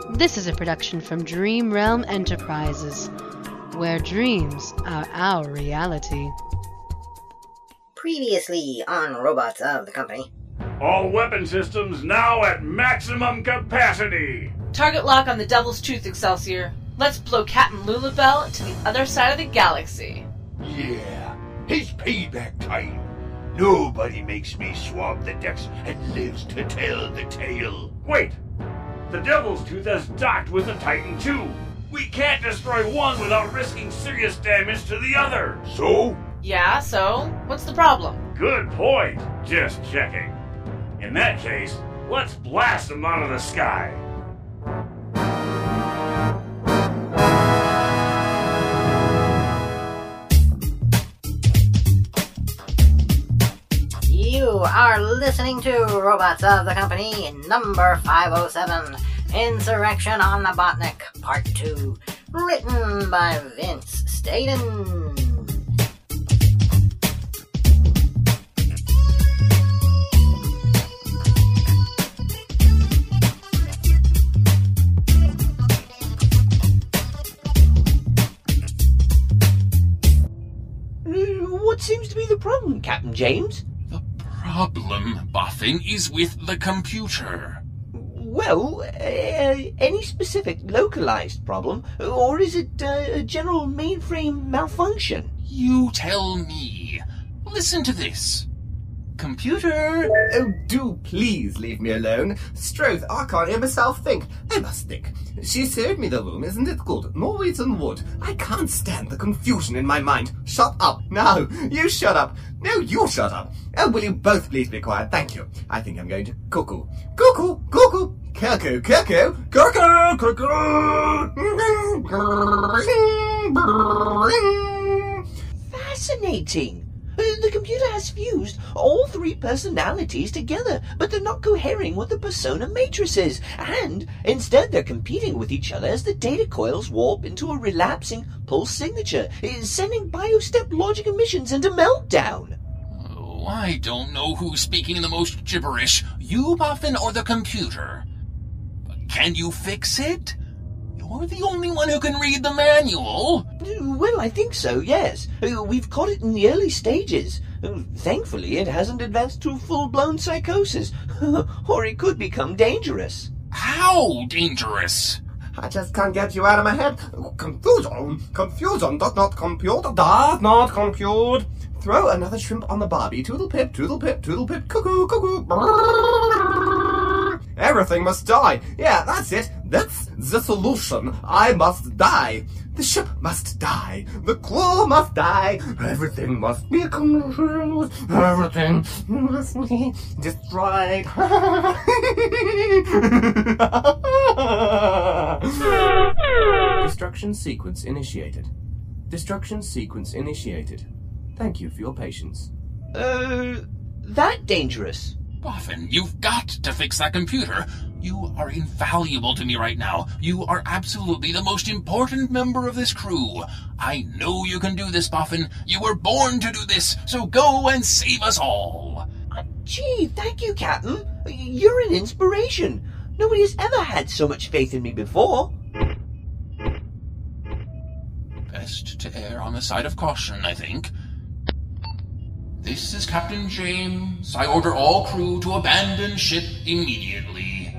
This is a production from Dream Realm Enterprises, where dreams are our reality. Previously on Robots of the Company. All weapon systems now at maximum capacity! Target lock on the Devil's Tooth, Excelsior. Let's blow Captain Lulabelle to the other side of the galaxy. Yeah, it's payback time. Nobody makes me swab the decks and lives to tell the tale. Wait! The Devil's Tooth has docked with the Titan II. We can't destroy one without risking serious damage to the other. So? Yeah, so? What's the problem? Good point. Just checking. In that case, let's blast them out of the sky. You are listening to Robots of the Company, number 507, Insurrection on the Botnik, Part 2, written by Vince Staden. What seems to be the problem, Captain James? The problem, Boffin, is with the computer. Well, any specific localized problem, or is it a general mainframe malfunction? You tell me. Listen to this. Computer... Oh, do please leave me alone. Stroth, I can't hear myself think. I must think. She showed me the room, isn't it good? Norwegian wood. I can't stand the confusion in my mind. Shut up. No, you shut up. No, you shut up. Oh, will you both please be quiet? Thank you. I think I'm going to cuckoo. Cuckoo, cuckoo. Cuckoo, cuckoo. Cuckoo, cuckoo. Fascinating. The computer has fused all three personalities together, but they're not cohering with the persona matrices, and instead they're competing with each other as the data coils warp into a relapsing pulse signature, sending biostep logic emissions into meltdown. Oh, I don't know who's speaking the most gibberish, you, Boffin, or the computer. Can you fix it? You're the only one who can read the manual. Well, I think so, yes. We've caught it in the early stages. Thankfully, it hasn't advanced to full-blown psychosis, or it could become dangerous. How dangerous? I just can't get you out of my head. Confusion. Confusion does not compute. Does not compute. Throw another shrimp on the barbie. Toodle pip, toodle pip, toodle pip, cuckoo, cuckoo. Everything must die. Yeah, that's it. That's the solution. I must die. The ship must die. The crew must die. Everything must be confused. Everything must be destroyed. Destruction sequence initiated. Destruction sequence initiated. Thank you for your patience. That dangerous? Boffin, you've got to fix that computer. You are invaluable to me right now. You are absolutely the most important member of this crew. I know you can do this, Boffin. You were born to do this, so go and save us all. Gee, thank you, Captain. You're an inspiration. Nobody has ever had so much faith in me before. Best to err on the side of caution, I think. This is Captain James. I order all crew to abandon ship immediately.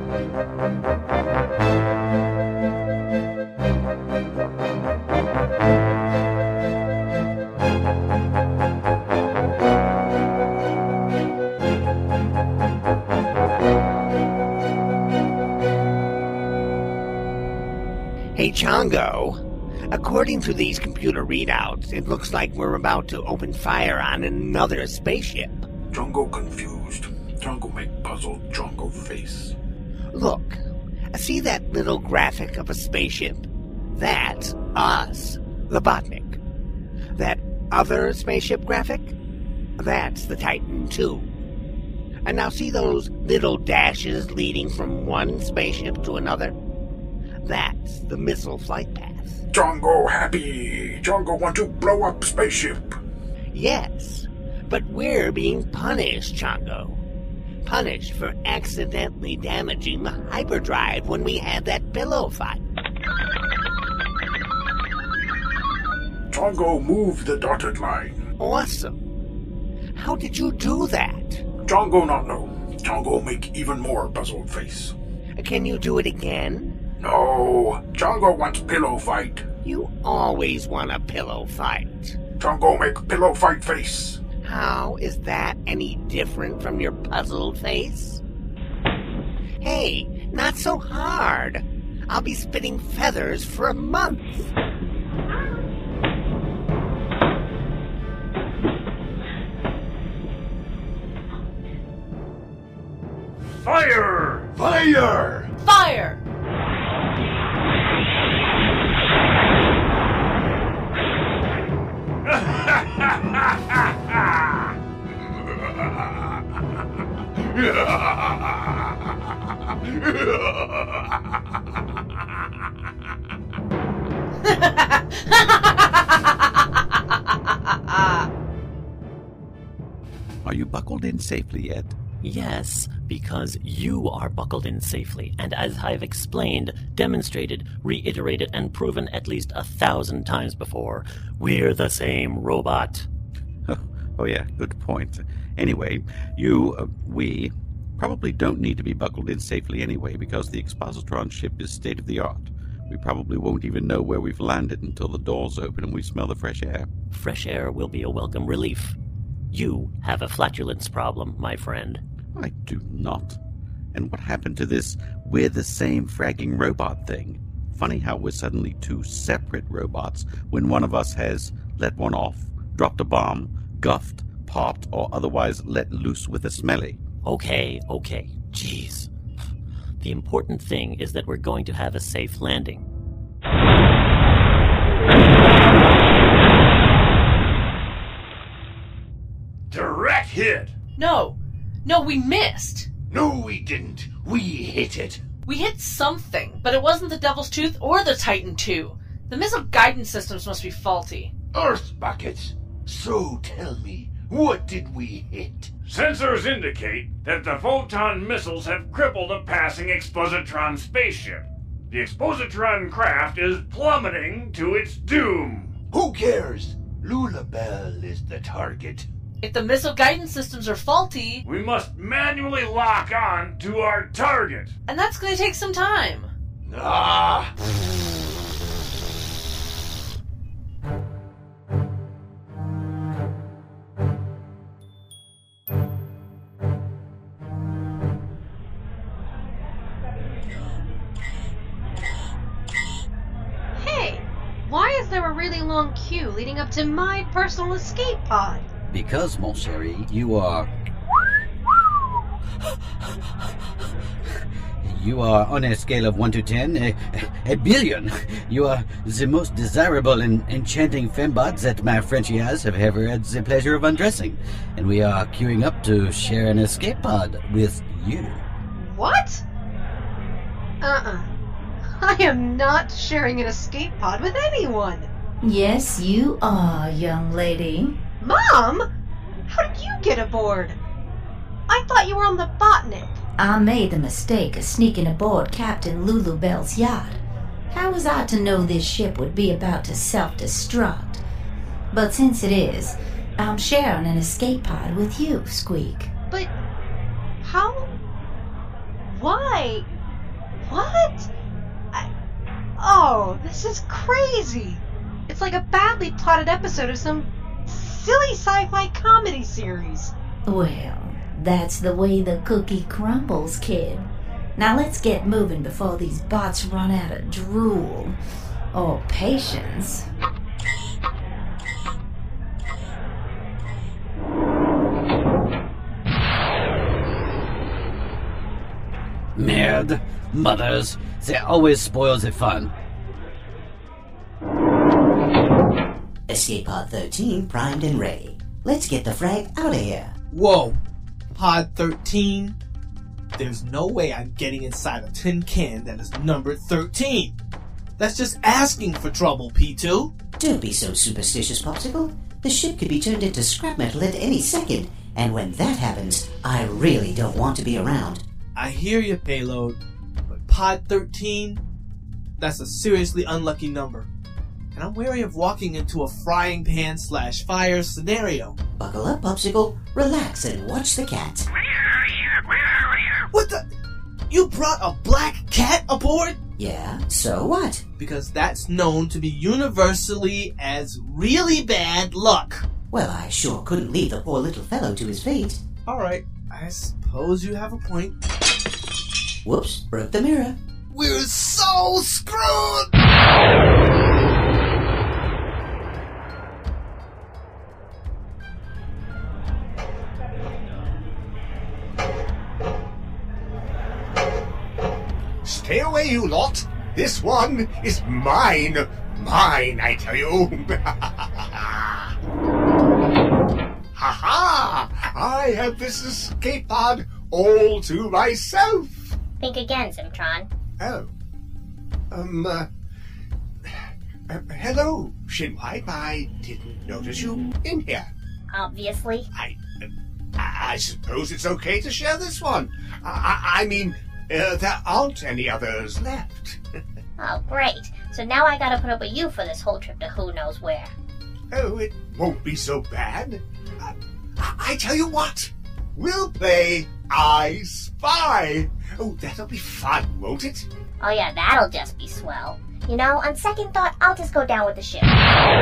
Hey, Chongo. According to these computer readouts, it looks like we're about to open fire on another spaceship. Chongo confused. Chongo make puzzled Chongo face. Look, see that little graphic of a spaceship? That's us, the Botnik. That other spaceship graphic? That's the Titan II. And now see those little dashes leading from one spaceship to another? That's the missile flight path. Chongo happy. Chongo want to blow up spaceship. Yes, but we're being punished, Chongo. punished for accidentally damaging the hyperdrive when we had that pillow fight. Chongo moved the dotted line. Awesome. How did you do that? Chongo not know. Chongo make even more puzzled face. Can you do it again? No. Chongo wants pillow fight. You always want a pillow fight. Chongo make pillow fight face. How is that any different from your puzzled face? Hey, not so hard. I'll be spitting feathers for a month. Fire! Fire! Fire! Are you buckled in safely yet? Yes, because you are buckled in safely, and as I've explained, demonstrated, reiterated, and proven at least 1,000 times before, we're the same robot. Oh yeah, good point. Anyway, we probably don't need to be buckled in safely anyway, because the Expositron ship is state-of-the-art. We probably won't even know where we've landed until the doors open and we smell the fresh air. Fresh air will be a welcome relief. You have a flatulence problem, my friend. I do not. And what happened to this we're the same fragging robot thing? Funny how we're suddenly two separate robots when one of us has let one off, dropped a bomb, guffed, popped, or otherwise let loose with a smelly. Okay. Jeez. The important thing is that we're going to have a safe landing. Direct hit! No, we missed. No, we didn't. We hit it. We hit something, but it wasn't the Devil's Tooth or the Titan II. The missile guidance systems must be faulty. Earth buckets. So tell me, what did we hit? Sensors indicate that the photon missiles have crippled a passing Expositron spaceship. The Expositron craft is plummeting to its doom. Who cares? Lulabelle is the target. If the missile guidance systems are faulty, we must manually lock on to our target. And that's going to take some time. Ah! Hey, why is there a really long queue leading up to my personal escape pod? Because, mon chéri, you are on a scale of 1 to 10, a billion. You are the most desirable and enchanting fembots that my Frenchias have ever had the pleasure of undressing. And we are queuing up to share an escape pod with you. What? I am not sharing an escape pod with anyone. Yes, you are, young lady. Mom? How did you get aboard? I thought you were on the Botnik. I made the mistake of sneaking aboard Captain Lulabelle's yacht. How was I to know this ship would be about to self-destruct? But since it is, I'm sharing an escape pod with you, Squeak. But how? Why? What? Oh, this is crazy. It's like a badly plotted episode of some silly sci-fi comedy series. Well, that's the way the cookie crumbles, kid. Now let's get moving before these bots run out of drool. Or patience. Merde. Mothers. They always spoil the fun. Escape Pod 13 primed and ready. Let's get the frag out of here. Whoa. Pod 13? There's no way I'm getting inside a tin can that is numbered 13. That's just asking for trouble, P2. Don't be so superstitious, Popsicle. The ship could be turned into scrap metal at any second, And when that happens, I really don't want to be around. I hear you, Payload, but Pod 13, that's a seriously unlucky number. And I'm wary of walking into a frying pan / fire scenario. Buckle up, Popsicle, relax, and watch the cat. What the? You brought a black cat aboard? Yeah, so what? Because that's known to be universally as really bad luck. Well, I sure couldn't leave the poor little fellow to his fate. Alright, I suppose you have a point. Whoops, broke the mirror. We're so screwed! Stay away, you lot. This one is mine. Mine, I tell you. Ha-ha! I have this escape pod all to myself. Think again, Zimtron. Oh. Hello, Shinwipe. I didn't notice you in here. Obviously. I suppose it's okay to share this one. I mean, there aren't any others left. Oh, great. So now I gotta put up with you for this whole trip to who knows where. Oh, it won't be so bad. I tell you what. We'll play I Spy. Oh, that'll be fun, won't it? Oh yeah, that'll just be swell. You know, on second thought, I'll just go down with the ship.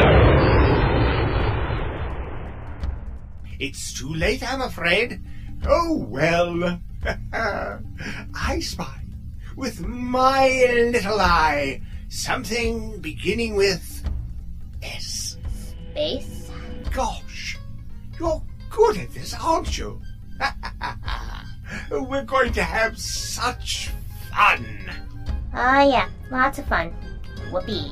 It's too late, I'm afraid. Oh, well. I spy with my little eye something beginning with S. Space? Gosh, you're good at this, aren't you? We're going to have such fun. Yeah, lots of fun. Whoopee.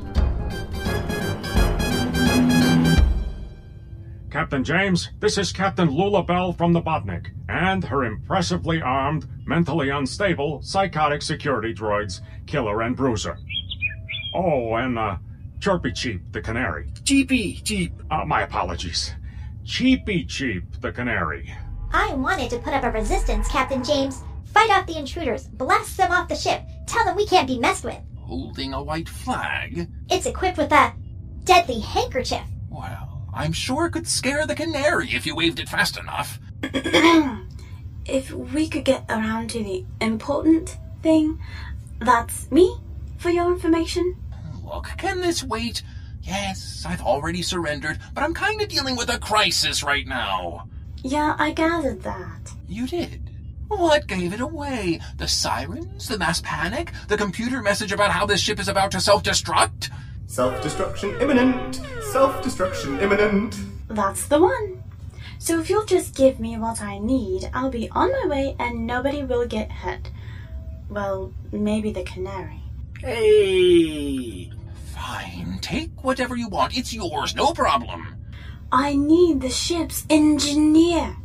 Captain James, this is Captain Lula Bell from the Botnik, and her impressively armed, mentally unstable, psychotic security droids, Killer and Bruiser. Oh, and, Chirpy Cheep, the canary. Cheepy Cheep. My apologies. Cheepy Cheep, the canary. I wanted to put up a resistance, Captain James. Fight off the intruders, blast them off the ship, tell them we can't be messed with. Holding a white flag? It's equipped with a deadly handkerchief. Well, I'm sure it could scare the canary if you waved it fast enough. If we could get around to the important thing, that's me, for your information. Look, can this wait? Yes, I've already surrendered, but I'm kind of dealing with a crisis right now. Yeah, I gathered that. You did? What gave it away? The sirens? The mass panic? The computer message about how this ship is about to self-destruct? Self-destruction imminent! Self-destruction imminent! That's the one. So if you'll just give me what I need, I'll be on my way and nobody will get hurt. Well, maybe the canary. Hey! Fine, take whatever you want. It's yours, no problem. I need the ship's engineer.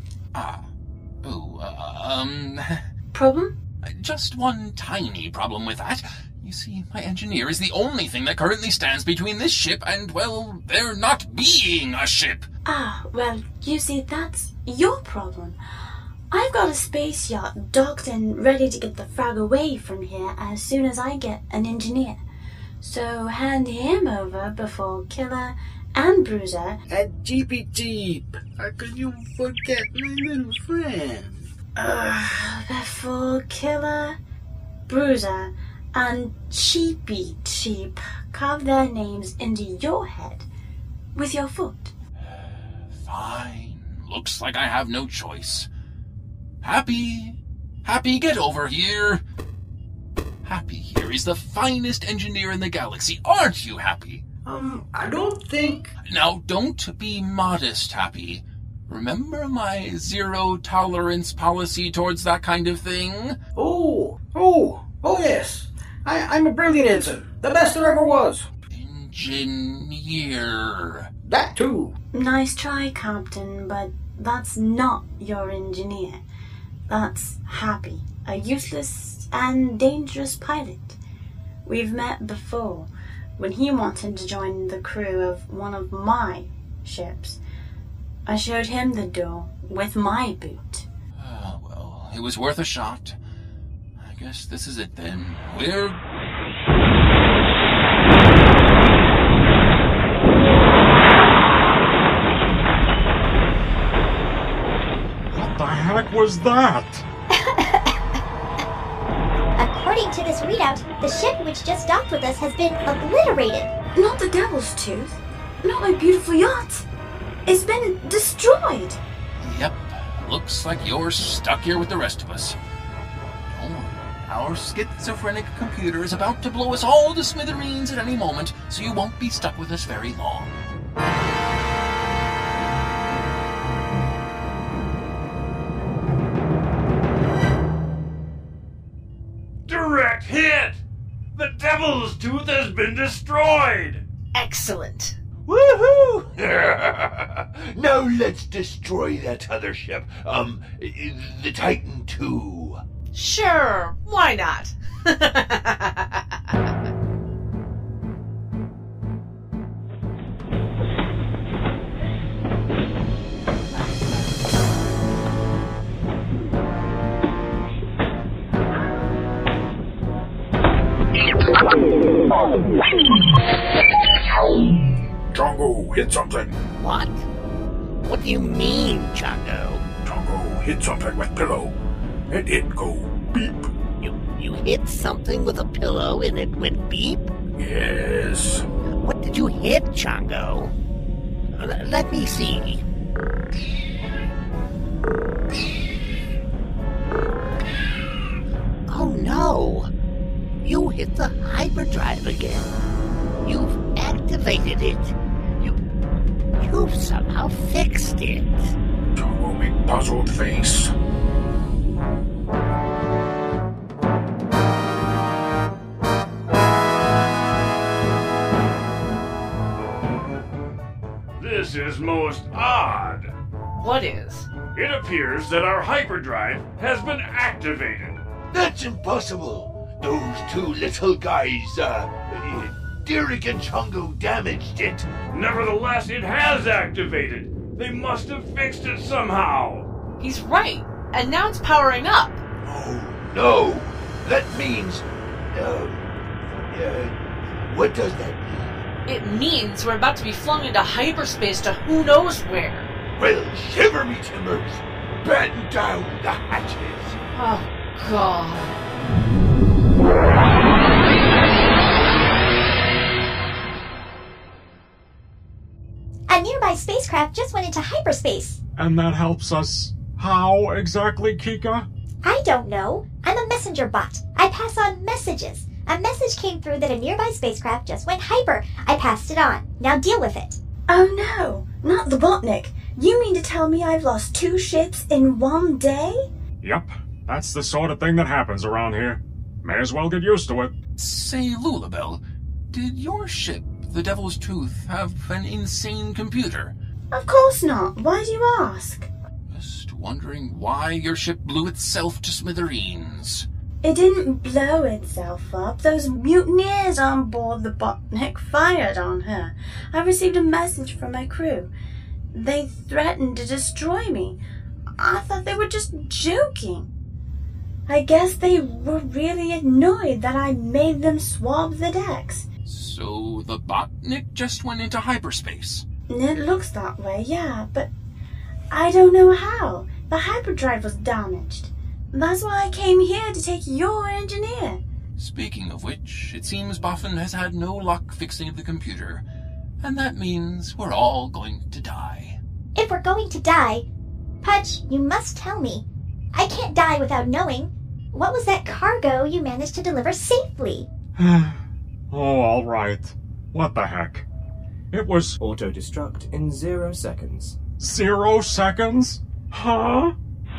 Problem? Just one tiny problem with that. You see, my engineer is the only thing that currently stands between this ship and, well, there not being a ship. Well, you see, that's your problem. I've got a space yacht docked and ready to get the frag away from here as soon as I get an engineer. So hand him over before Killer and Bruiser... And Cheepy Cheep, how could you forget my little friend? Before Killer, Bruiser, and Cheepy Cheep carve their names into your head with your foot. Fine. Looks like I have no choice. Happy, get over here. Happy here is the finest engineer in the galaxy. Aren't you, Happy? I don't think... Now, don't be modest, Happy. Remember my zero-tolerance policy towards that kind of thing? Oh, yes. I'm a brilliant ensign. The best there ever was. Engineer. That too. Nice try, Captain, but that's not your engineer. That's Happy, a useless and dangerous pilot. We've met before, when he wanted to join the crew of one of my ships. I showed him the door with my boot. Well, it was worth a shot. I guess this is it then. We're... What the heck was that? According to this readout, the ship which just docked with us has been obliterated. Not the Devil's Tooth. Not my beautiful yacht. It's been destroyed. Yep. Looks like you're stuck here with the rest of us. Don't worry. Our schizophrenic computer is about to blow us all to smithereens at any moment, so you won't be stuck with us very long. Direct hit! The Devil's Tooth has been destroyed! Excellent. Woohoo! Now let's destroy that other ship. The Titan II. Sure, why not? Chongo hit something. What? What do you mean, Chongo? Chongo hit something with pillow. It didn't go beep. You hit something with a pillow and it went beep? Yes. What did you hit, Chongo? Let me see. Oh no! You hit the hyperdrive again. You've activated it. You've somehow fixed it. Chongo make puzzled face. This is most odd. What is? It appears that our hyperdrive has been activated. That's impossible. Those two little guys, Derek and Chongo damaged it. Nevertheless, it has activated. They must have fixed it somehow. He's right. And now it's powering up. Oh, no. That means... what does that mean? It means we're about to be flung into hyperspace to who knows where. Well, shiver me timbers. Batten down the hatches. Oh, God. A nearby spacecraft just went into hyperspace. And that helps us how exactly, Kika? I don't know. I'm a messenger bot. I pass on messages. A message came through that a nearby spacecraft just went hyper. I passed it on. Now deal with it. Oh no, not the Botnik. You mean to tell me I've lost 2 ships in one day? Yep, that's the sort of thing that happens around here. May as well get used to it. Say, Lulabelle, did your ship, the Devil's Tooth, have an insane computer? Of course not. Why do you ask? Just wondering why your ship blew itself to smithereens. It didn't blow itself up. Those mutineers on board the Botnik fired on her. I received a message from my crew. They threatened to destroy me. I thought they were just joking. I guess they were really annoyed that I made them swab the decks. So the Botnik just went into hyperspace? It looks that way, yeah, but I don't know how. The hyperdrive was damaged. That's why I came here to take your engineer. Speaking of which, it seems Boffin has had no luck fixing the computer, and that means we're all going to die. If we're going to die, Pudge, you must tell me. I can't die without knowing. What was that cargo you managed to deliver safely? Oh, all right. What the heck? It was... Auto-destruct in 0 seconds. 0 seconds? Huh?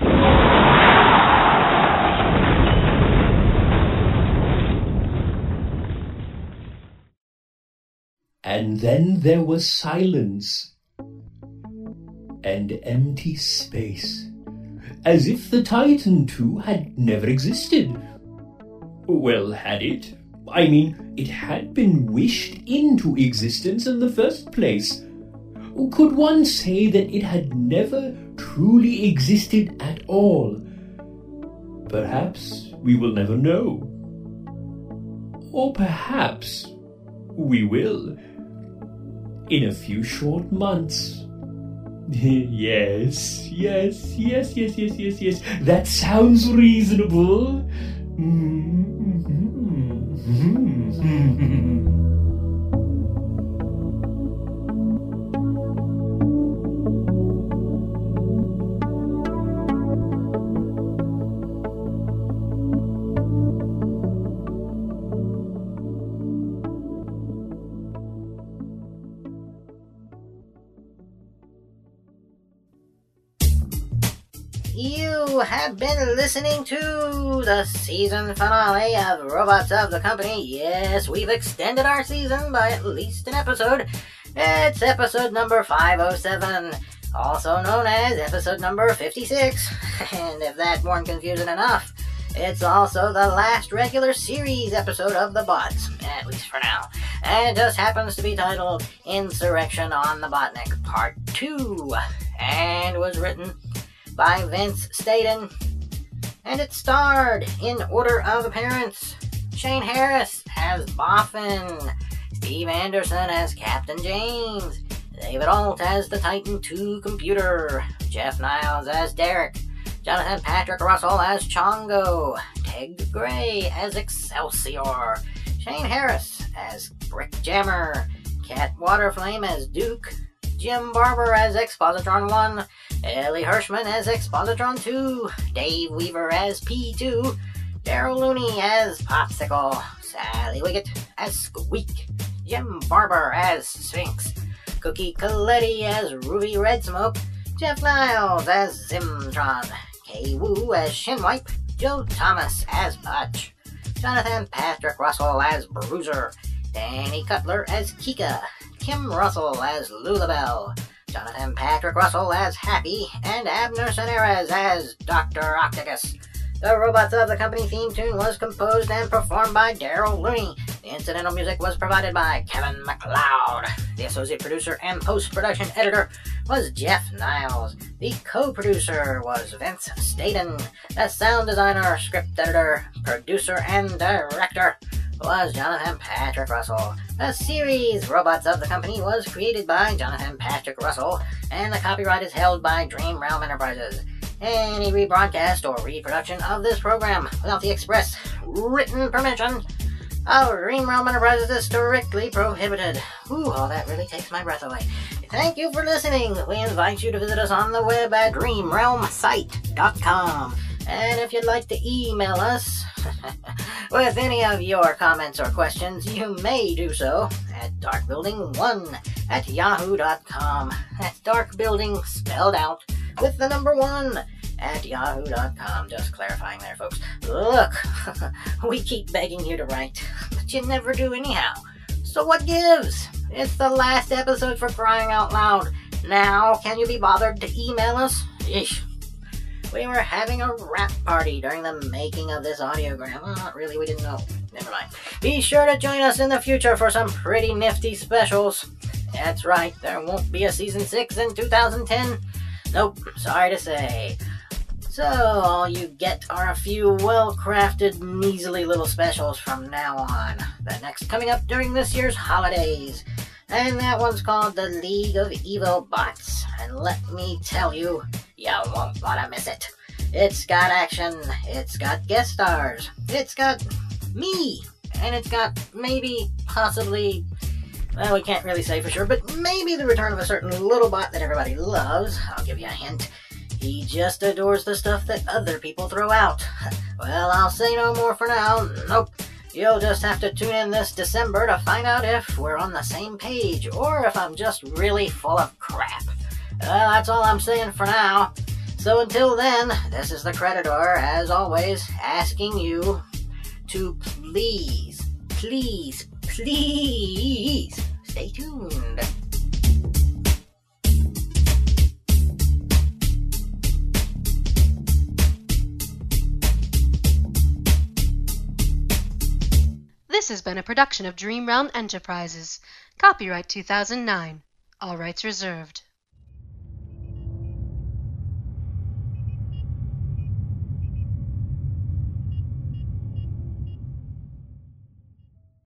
And then there was silence and empty space, as if the Titan II had never existed. Well, had it? I mean, it had been wished into existence in the first place. Could one say that it had never truly existed at all? Perhaps we will never know. Or perhaps we will. In a few short months. Yes. That sounds reasonable. You have been listening to the season finale of Robots of the Company. Yes, we've extended our season by at least an episode. It's episode number 507, also known as episode number 56. And if that weren't confusing enough, it's also the last regular series episode of the bots, at least for now. And it just happens to be titled Insurrection on the Botnik Part 2, and was written by Vince Staden, and it starred, in order of appearance, Shane Harris as Boffin, Steve Anderson as Captain James, David Alt as the Titan II computer, Jeff Niles as Derek, Jonathan Patrick Russell as Chongo, Tig Gray as Excelsior, Shane Harris as Brick Jammer, Cat Waterflame as Duke, Jim Barber as Expositron 1, Ellie Hirschman as Expositron 2, Dave Weaver as P2, Daryl Looney as Popsicle, Sally Wiggett as Squeak, Jim Barber as Sphinx, Cookie Coletti as Ruby Red Smoke, Jeff Niles as Zimtron, Kay Wu as Shinwipe, Joe Thomas as Butch, Jonathan Patrick Russell as Bruiser, Danny Cutler as Kika, Kim Russell as Lulabelle, Jonathan Patrick Russell as Happy, and Abner Seneres as Dr. Octagus. The Robots of the Company theme tune was composed and performed by Daryl Looney. The incidental music was provided by Kevin MacLeod. The associate producer and post-production editor was Jeff Niles. The co-producer was Vince Staden. The sound designer, script editor, producer, and director was Jonathan Patrick Russell. The series Robots of the Company was created by Jonathan Patrick Russell, and the copyright is held by Dream Realm Enterprises. Any rebroadcast or reproduction of this program without the express written permission of Dream Realm Enterprises is strictly prohibited. Ooh, all that really takes my breath away. Thank you for listening. We invite you to visit us on the web at dreamrealmsite.com. And if you'd like to email us with any of your comments or questions, you may do so at darkbuilding1@yahoo.com. That's darkbuilding spelled out with the number 1 at yahoo.com. Just clarifying there, folks. Look, we keep begging you to write, but you never do anyhow. So what gives? It's the last episode, for crying out loud. Now, can you be bothered to email us? Yeesh. We were having a rap party during the making of this audiogram. Well, not really, we didn't know. Never mind. Be sure to join us in the future for some pretty nifty specials. That's right, there won't be a Season 6 in 2010. Nope, sorry to say. So, all you get are a few well-crafted, measly little specials from now on. The next coming up during this year's holidays. And that one's called The League of Evil Bots. And let me tell you, you won't want to miss it. It's got action, it's got guest stars, it's got me, and it's got maybe, possibly, well, we can't really say for sure, but maybe the return of a certain little bot that everybody loves. I'll give you a hint. He just adores the stuff that other people throw out. Well, I'll say no more for now. Nope. You'll just have to tune in this December to find out if we're on the same page, or if I'm just really full of crap. Well, that's all I'm saying for now. So until then, this is the Creditor, as always, asking you to please, please, please stay tuned. This has been a production of Dream Realm Enterprises. Copyright 2009. All rights reserved.